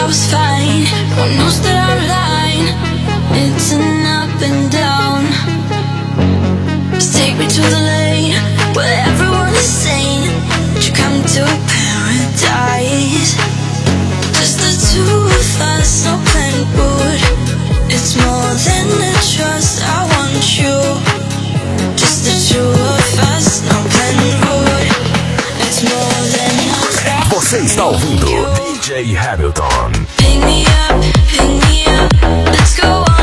I was fine. No one knows that I'm lying. It's an up and down. Just take me to the lane where everyone is sane. Would you come to paradise? Just the two of us, no plan good. It's more than a trust, I want you. Just the two of us, no plan good. It's more than a trust. Você está ouvindo DJ Hamilton. Pick me up, let's go on.